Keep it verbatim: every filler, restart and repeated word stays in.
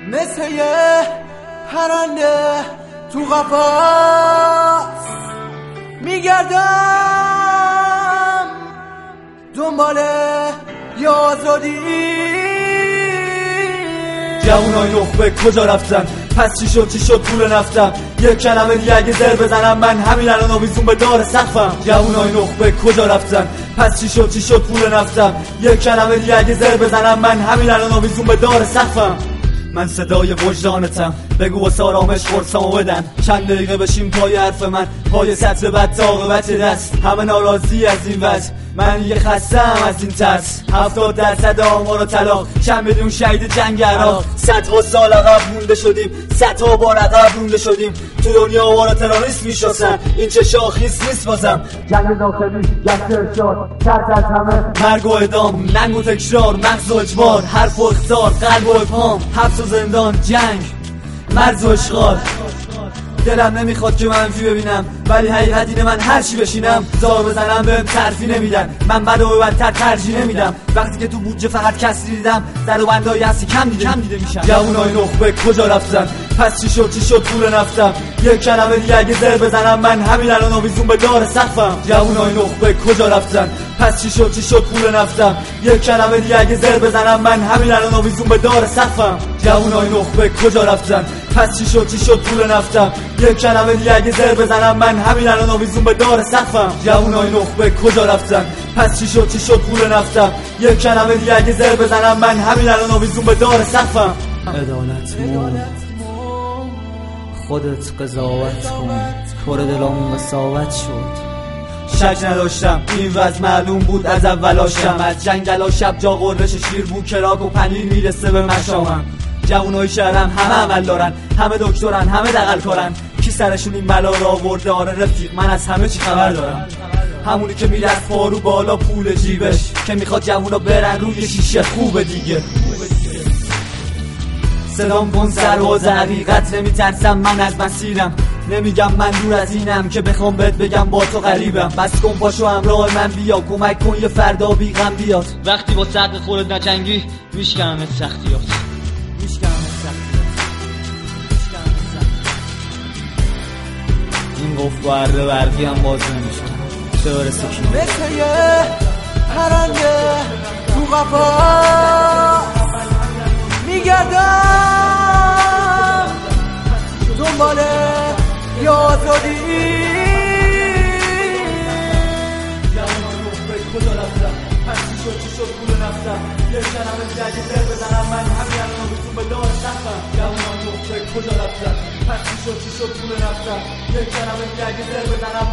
مثل یه پرنده تو قفس میگردم دنبال یه آزادی. جوونای نخبه کجا رفتن؟ پس چی شد چی شد پول نفتم؟ یک کلمه دیگه اگه زر بزنم من همین الان آویزون به دار سقفم. جوونای نخبه کجا رفتن؟ پس چی شد چی شد پول نفتم؟ یک کلمه دیگه اگه زر بزنم من همین الان آویزون به دار سقفم. من صدای وجدانتم، بگو واسه آرامش قرصامو بدن. چند دقیقه بشیم پای حرف من، پای سطر بد تا عاقبت دست. همه ناراضی از این وضع، من یه خستم از این ترس. هفتاد درصد آمار و طلاق، چند میلیون شهید جنگ عراق. صدها سال عقب مونده شدیم، صدها بار عقب مونده شدیم. تو دنیا آوارا تروریست میشناسن، این چه شاخیست نیست بازم. جنگ داخلی، گشت ارشاد، ترس از همه، مرگ و اعدام، ننگ و تکرار، مغز و اجبار، حرف و اخطار، قلب و ابهام، حبس و زندان، جنگ، مرز و اشغال. دلم نمیخواد که منفی ببینم، ولی حقیقت اینه من هر چی بشینم زار بزنم بهم ترفی نمیدن. من بد و بدتر ترجیح نمیدم. وقتی که تو بودجه فقط کسری دیدم، در و بندایی هستی کم دیده کم دیده میشن. جوونای نخبه کجا رفتن؟ پس چی شد چی شد پول نفتم؟ یک کلمه دیگه اگه زر بزنم من همین الان آویزون به دار سقفم. جوونای نخبه کجا رفتن؟ پس چی شد چی شد پول نفتم؟ یک کلمه دیگه اگه زر بزنم من همین الان آویزون به دار سقفم. جوونای نخبه کجا رفتن؟ پس چی شد چی شد پول نفتم؟ یک کلمه دیگه اگه زر بزنم من همین الان آویزون به دار سقفم. جوونای نخبه کجا رفتن؟ پس چی شد چی شد پول نفتم؟ یک کلمه دیگه اگه زر بزنم من همین الان آویزون به دار سقفم. عدالت مون، خودت قضاوت کن، پر دلم مساوات شد. شک نداشتم این وضع معلوم بود از اولاشم. از جنگلا شب جا قررش شیر بود، کراک و پنیر میرسه به مشامم. جوونای شهرم همه عمل دارن، همه دکترن، همه دغل کارن. کی سرشون این بلا را آورده؟ آره رفیق من از همه چی خبر دارم. همونی که میره از پارو بالا پول جیبش، که میخواد جوونا برن روی شیشه خوبه دیگه. صدام کن سرواز حقیقت، نمیترسم من از مسیرم. نمیگم من دور از اینم که بخوام بهت بگم با تو غریبم. بس کن پاشو همراه من بیا، کمک کن یه فردا بی غم بیاد. وقتی با سقف خودت نچنگی میشکنم سختیات، میشکنم سختیات، میشکنم سختیات. این گفت با عرض برقی هم باز نمیشه، چه برسه کی؟ مثل یه پرنده تو قفس میگردم دنبال یه آزادی. جوونای نخبه کجا رفتن؟ پس چی شد چی شد پول نفتم؟ یک کلمه دیگه اگه زر بزنم من همین الان آویزون به دار سقفم. جوونای نخبه کجا رفتن؟ پس چی شد چی شد پول نفتم؟ یک کلمه دیگه اگه زر بزنم